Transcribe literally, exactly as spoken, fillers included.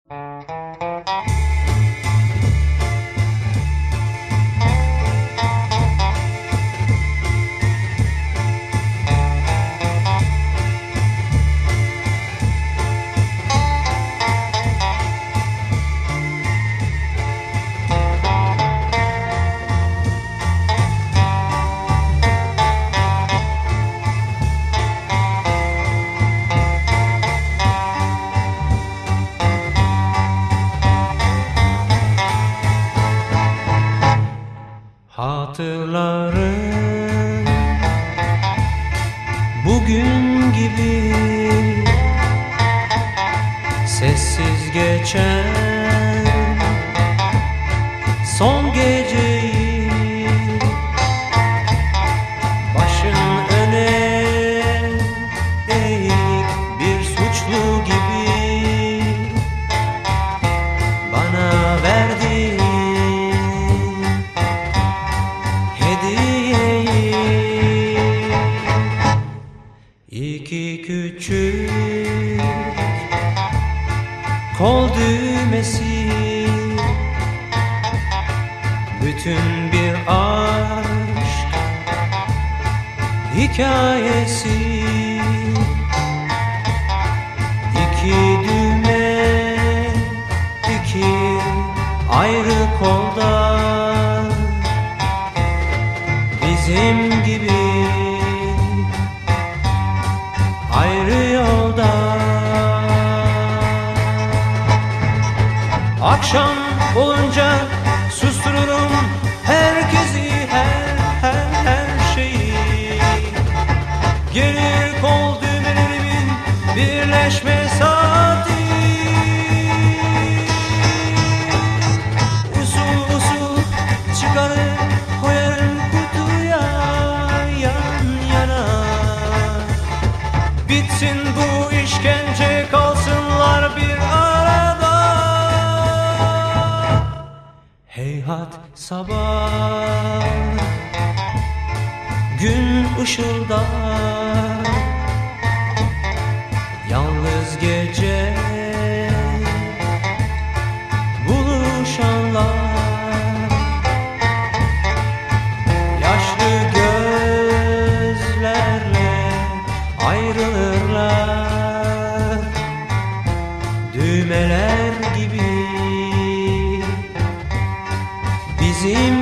Hatırlarım bugün gibi sessiz geçen son geceyi, başın öne eğik bir suçlu gibi bana verdiğin İki küçük kol düğmesi, bütün bir aşk hikayesi. İki düğme, iki ayrı kolda, bizim gibi ayrı yolda. Akşam olunca sustururum herkesi, her her her şeyi. Gelir kol düğmelerimin birleşme saati. Usul usul çıkarır koyarım kutuya yan yana. Bitsin bu işkence, kalsınlar bir arada. Heyhat sabah gün ışıldar, yalnız gece buluşanlar. Yaşlı gözlerle ayrılırlar, düğmeler gibi bizim